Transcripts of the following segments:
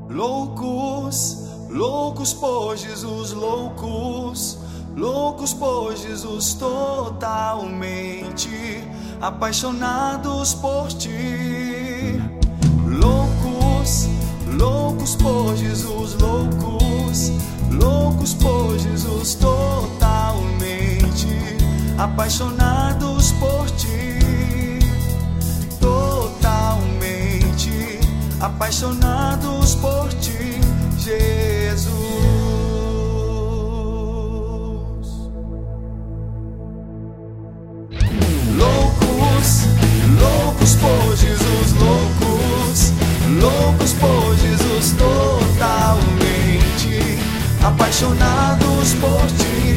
Loucos, loucos por Jesus, loucos, loucos por Jesus, totalmente apaixonados por ti. Loucos, loucos por Jesus, loucos, loucos por Jesus, totalmente apaixonados por ti. Totalmente apaixonados por ti, Jesus. Loucos, loucos por Jesus, loucos, loucos por Jesus, totalmente apaixonados por ti.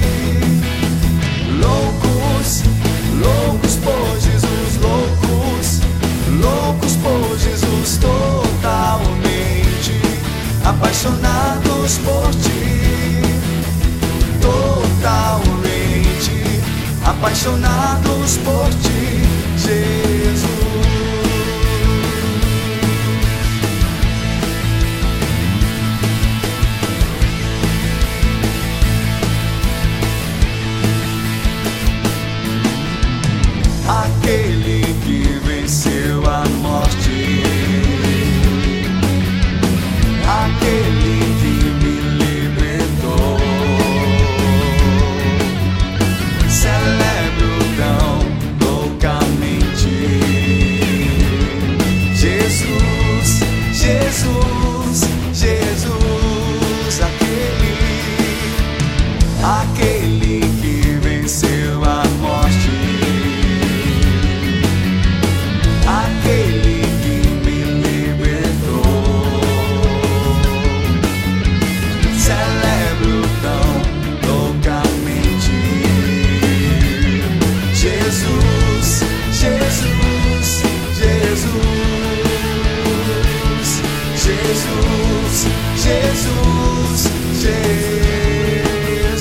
Loucos, loucos por Jesus, loucos, loucos por Jesus, totalmente apaixonados por ti. Totalmente apaixonados por ti, Jesus. Aquele que venceu a morte, aquele que me libertou, celebro tão loucamente. Jesus, Jesus, Jesus, aquele que venceu a morte, aquele que me libertou, celebro tão loucamente. Jesus, Jesus, Jesus, Jesus, Jesus, Jesus.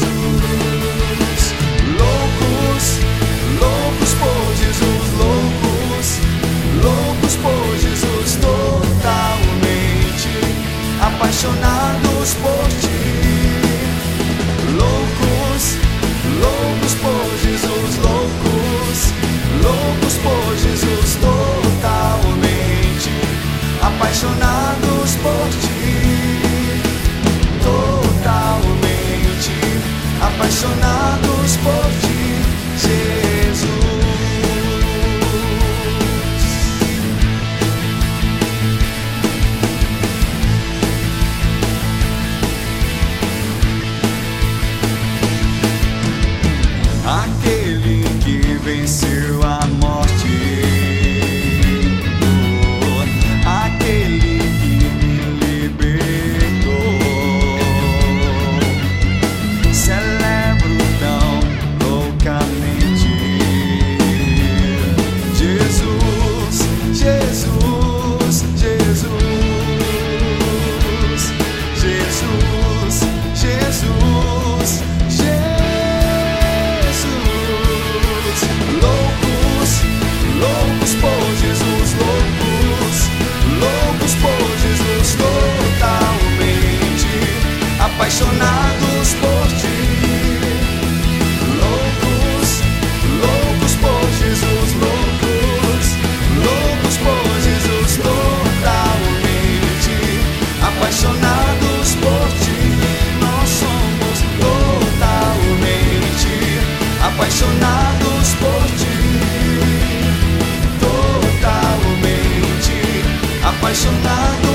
Loucos, loucos por Jesus, loucos, loucos por Jesus, totalmente apaixonados por ti. Loucos, loucos por Jesus, loucos, loucos por Jesus, totalmente apaixonados por ti. Totalmente apaixonados por ti, Jesus. Aquele que venceu a morte, aquele que me libertou, celebro tão loucamente. Jesus, Jesus, Jesus, Jesus, Jesus, Jesus. Loucos, loucos por Jesus, loucos, loucos por Jesus, totalmente apaixonados por ti. Loucos, loucos por Jesus, loucos, loucos por Jesus, totalmente apaixonados por ti. Nós somos totalmente apaixonados por ti. Totalmente apaixonados